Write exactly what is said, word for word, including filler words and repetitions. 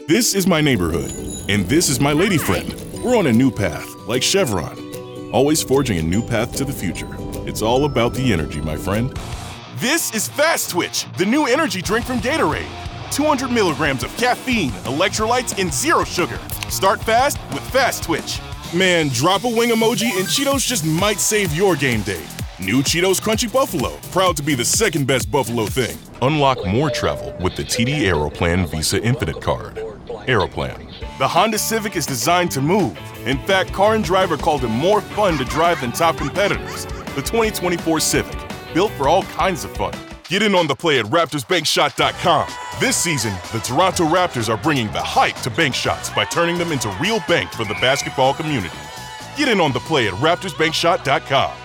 This is my neighborhood, and this is my lady friend. We're on a new path, like Chevron. Always forging a new path to the future. It's all about the energy, my friend. This is Fast Twitch, the new energy drink from Gatorade. two hundred milligrams of caffeine, electrolytes, and zero sugar. Start fast with Fast Twitch. Man, drop a wing emoji and Cheetos just might save your game day. New Cheetos Crunchy Buffalo, proud to be the second best Buffalo thing. Unlock more travel with the T D Aeroplan Visa Infinite card. Aeroplan. The Honda Civic is designed to move. In fact, Car and Driver called it more fun to drive than top competitors. The twenty twenty-four Civic, built for all kinds of fun. Get in on the play at Raptors Bank Shot dot com. This season, the Toronto Raptors are bringing the hype to bank shots by turning them into real bank for the basketball community. Get in on the play at Raptors Bank Shot dot com.